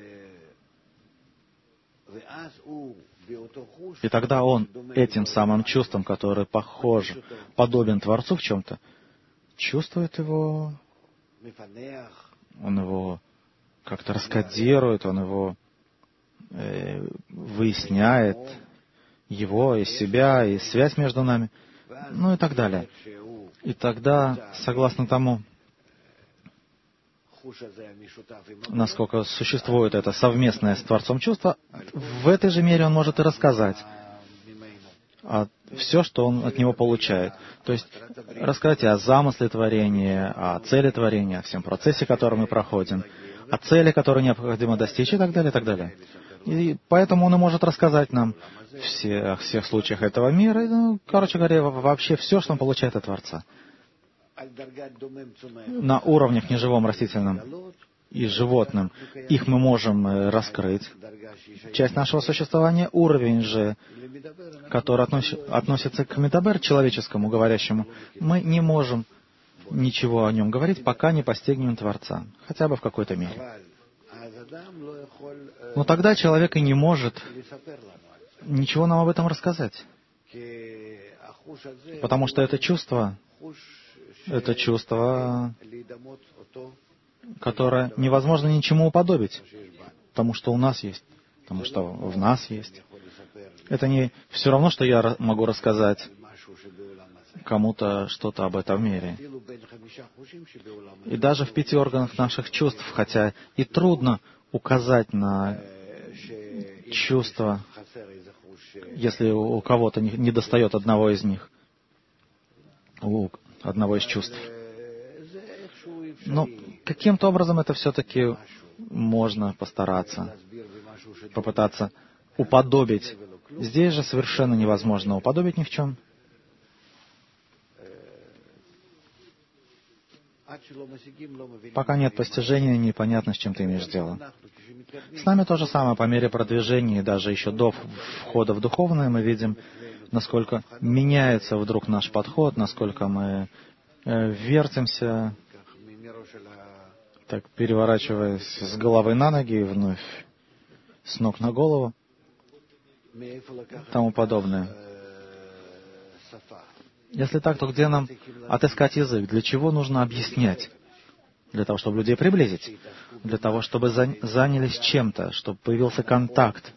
И тогда он этим самым чувством, которое подобен Творцу в чем-то, чувствует его, он его как-то раскодирует, он его выясняет, его и себя, и связь между нами, ну и так далее. И тогда, согласно тому, насколько существует это совместное с Творцом чувство, в этой же мере он может и рассказать все, что он от него получает. То есть рассказать о замысле творения, о цели творения, о всем процессе, который мы проходим, о цели, которую необходимо достичь, и так далее, и так далее. И поэтому он и может рассказать нам о всех случаях этого мира, и, короче говоря, вообще все, что он получает от Творца. На уровнях неживом, растительном и животным их мы можем раскрыть. Часть нашего существования, уровень же, который относится к медабер, человеческому, говорящему, мы не можем ничего о нем говорить, пока не постигнем Творца, хотя бы в какой-то мере. Но тогда человек и не может ничего нам об этом рассказать. Потому что это чувство, которое невозможно ничему уподобить, потому что у нас есть, потому что в нас есть. Это не все равно, что я могу рассказать кому-то что-то об этом мире. И даже в 5 органах наших чувств, хотя и трудно указать на чувства, если у кого-то не достает одного из них, у одного из чувств. Но каким-то образом это все-таки можно постараться, попытаться уподобить. Здесь же совершенно невозможно уподобить ни в чем. Пока нет постижения, непонятно, с чем ты имеешь дело. С нами то же самое. По мере продвижения, даже еще до входа в духовное, мы видим, насколько меняется вдруг наш подход, насколько мы вертимся, так переворачиваясь с головы на ноги и вновь с ног на голову, тому подобное. Если так, то где нам отыскать язык? Для чего нужно объяснять? Для того, чтобы людей приблизить. Для того, чтобы занялись чем-то, чтобы появился контакт.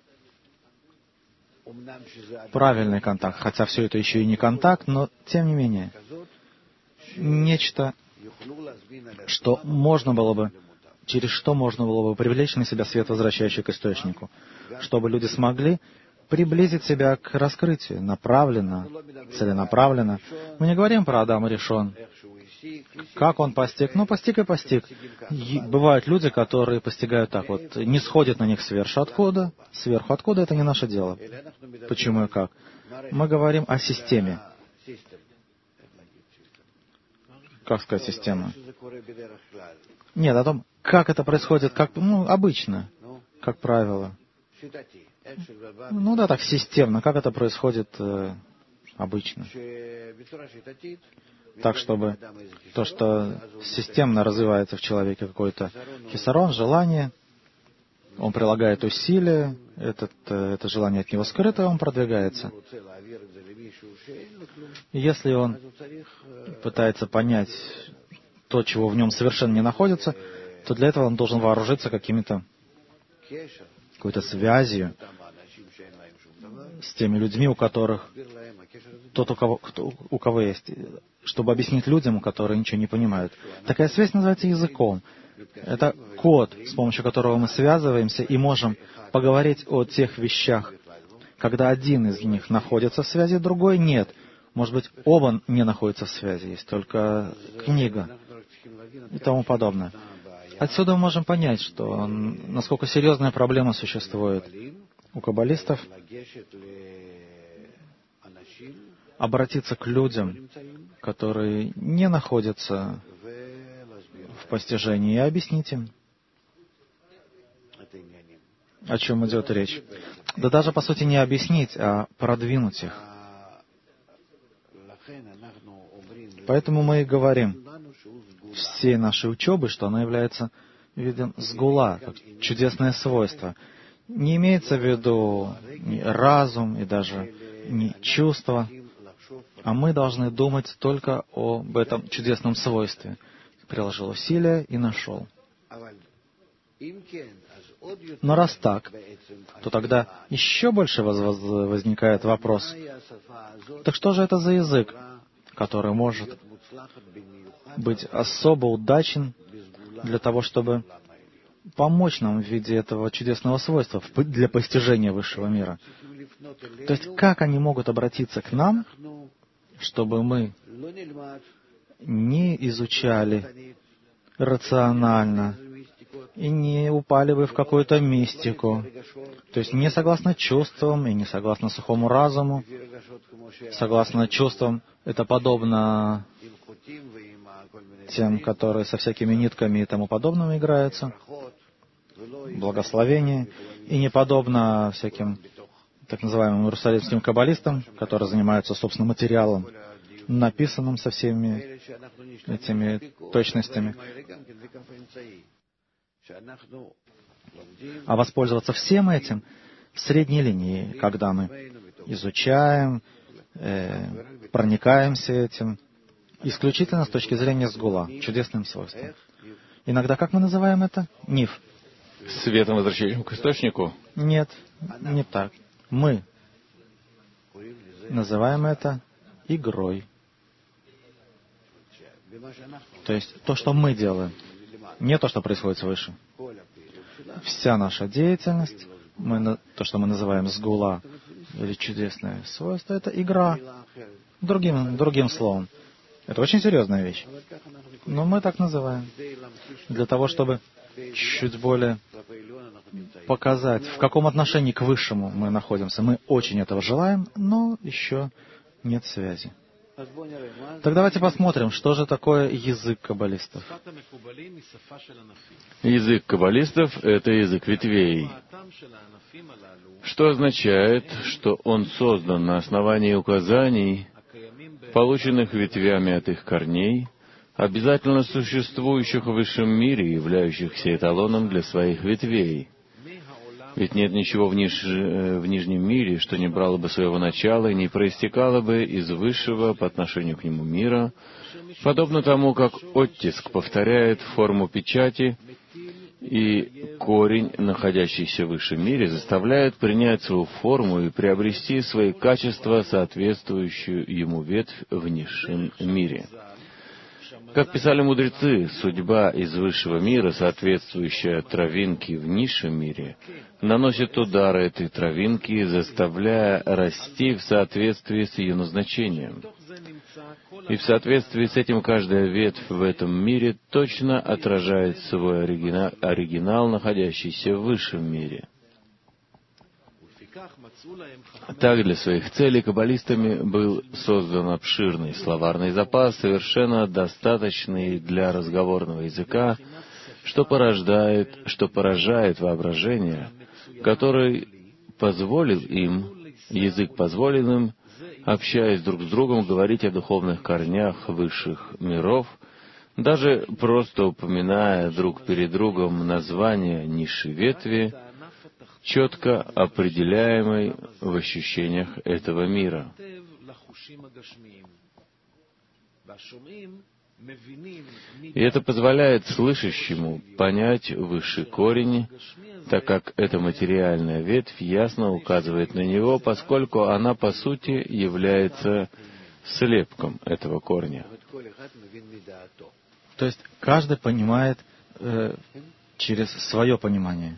Правильный контакт. Хотя все это еще и не контакт, но тем не менее. Нечто, что можно было бы, через что можно было бы привлечь на себя свет, возвращающий к источнику. Чтобы люди смогли приблизить себя к раскрытию, направленно, целенаправленно. Мы не говорим про Адама Ришон. Как он постиг? Ну, постиг и постиг. Бывают люди, которые постигают так вот. Не сходит на них сверху откуда. Сверху откуда — это не наше дело. Почему и как? Мы говорим о системе. Как сказать система? Нет, о том, как это происходит, как, обычно, как правило. Ну да, так системно, как это происходит обычно. Так, чтобы то, что системно развивается в человеке какой-то хисарон, желание, он прилагает усилия, это желание от него скрыто, он продвигается. И если он пытается понять то, чего в нем совершенно не находится, то для этого он должен вооружиться какой-то связью с теми людьми, у которых у кого есть, чтобы объяснить людям, которые ничего не понимают. Такая связь называется языком. Это код, с помощью которого мы связываемся и можем поговорить о тех вещах, когда один из них находится в связи, другой нет. Может быть, оба не находятся в связи, есть только книга и тому подобное. Отсюда мы можем понять, что насколько серьезная проблема существует у каббалистов обратиться к людям, которые не находятся в постижении, и объяснить им, о чем идет речь. Да даже, по сути, не объяснить, а продвинуть их. Поэтому мы и говорим всей нашей учебы, что она является видом сгула, как чудесное свойство. Не имеется в виду ни разум и даже не чувство, а мы должны думать только об этом чудесном свойстве. Приложил усилия и нашел. Но раз так, то тогда еще больше возникает вопрос. Так что же это за язык, который может быть особо удачен для того, чтобы помочь нам в виде этого чудесного свойства для постижения высшего мира? То есть, как они могут обратиться к нам, чтобы мы не изучали рационально и не упали бы в какую-то мистику, то есть не согласно чувствам и не согласно сухому разуму. Согласно чувствам, это подобно тем, которые со всякими нитками и тому подобным играются, благословение, и не подобно всяким так называемым иерусалимским каббалистам, которые занимаются, собственно, материалом, написанным со всеми этими точностями. А воспользоваться всем этим в средней линии, когда мы изучаем, проникаемся этим, исключительно с точки зрения сгула, чудесным свойством. Иногда как мы называем это? Ниф. Светом, возвращающим к источнику? Нет, не так. Мы называем это игрой. То есть то, что мы делаем, не то, что происходит свыше. Вся наша деятельность, то, что мы называем сгула или чудесное свойство, это игра. Другим словом. Это очень серьезная вещь. Но мы так называем. Для того, чтобы чуть более показать, в каком отношении к Высшему мы находимся. Мы очень этого желаем, но еще нет связи. Так давайте посмотрим, что же такое язык каббалистов. Язык каббалистов — это язык ветвей, что означает, что он создан на основании указаний, полученных ветвями от их корней, обязательно существующих в высшем мире, являющихся эталоном для своих ветвей. Ведь нет ничего в нижнем мире, что не брало бы своего начала и не проистекало бы из высшего по отношению к нему мира, подобно тому, как оттиск повторяет форму печати, и корень, находящийся в высшем мире, заставляет принять свою форму и приобрести свои качества, соответствующую ему ветвь в низшем мире. Как писали мудрецы, судьба из высшего мира, соответствующая травинке в низшем мире, наносит удары этой травинки, заставляя расти в соответствии с ее назначением. И в соответствии с этим каждая ветвь в этом мире точно отражает свой оригинал, находящийся в высшем мире. Так, для своих целей каббалистами был создан обширный словарный запас, совершенно достаточный для разговорного языка, что поражает воображение, который позволил им, язык позволил им, общаясь друг с другом, говорить о духовных корнях высших миров, даже просто упоминая друг перед другом название низшей ветви, четко определяемой в ощущениях этого мира. И это позволяет слышащему понять высший корень, так как эта материальная ветвь ясно указывает на него, поскольку она, по сути, является слепком этого корня. То есть каждый понимает через свое понимание.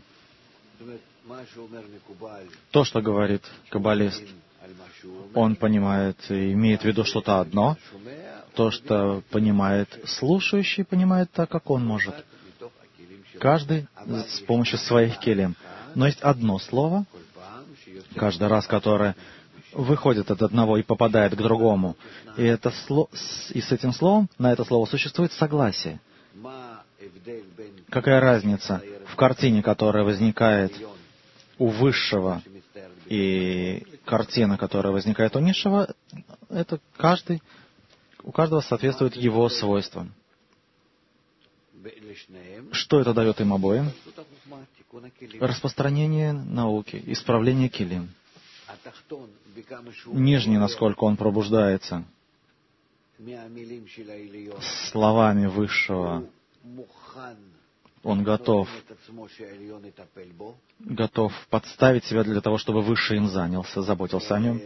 То, что говорит каббалист, он понимает и имеет в виду что-то одно. То, что понимает слушающий, понимает так, как он может. Каждый с помощью своих келем. Но есть одно слово, каждый раз, которое выходит от одного и попадает к другому. И с этим словом, на это слово существует согласие. Какая разница в картине, которая возникает у высшего, и картина, которая возникает у низшего, это у каждого соответствует его свойствам. Что это дает им обоим? Распространение науки, исправление келим. Нижний, насколько он пробуждается словами высшего, он готов подставить себя для того, чтобы Высший им занялся, заботился о нем.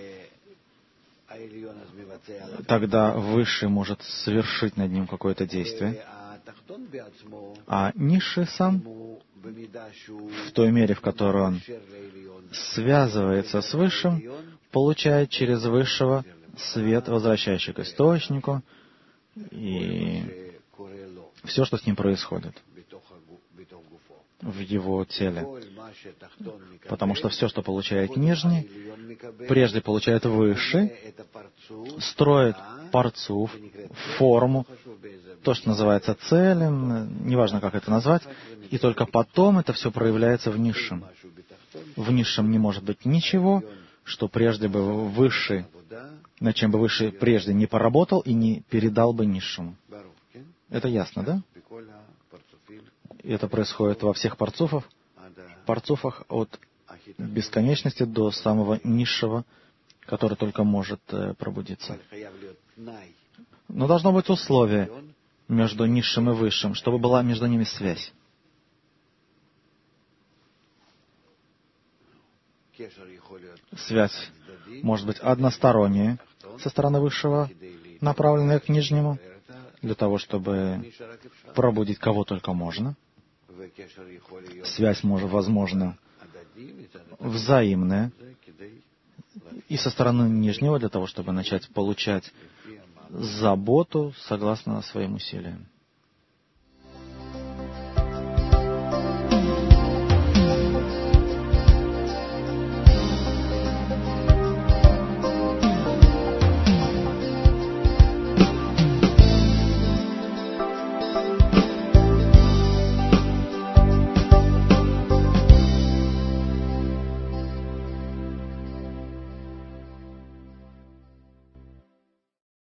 Тогда Высший может совершить над ним какое-то действие. А Низший сам, в той мере, в которой он связывается с Высшим, получает через Высшего свет, возвращающий к источнику, и все, что с ним происходит в его теле. Потому что все, что получает нижний, прежде получает высший, строит парцуф, форму, то, что называется целым, неважно, как это назвать, и только потом это все проявляется в низшем. В низшем не может быть ничего, что прежде бы высший, над чем бы высший прежде не поработал и не передал бы низшему. Это ясно, да? И это происходит во всех парцуфах от бесконечности до самого низшего, который только может пробудиться. Но должно быть условие между низшим и высшим, чтобы была между ними связь. Связь может быть односторонняя со стороны высшего, направленная к нижнему, для того, чтобы пробудить кого только можно. Связь возможна взаимная и со стороны нижнего, для того, чтобы начать получать заботу согласно своим усилиям.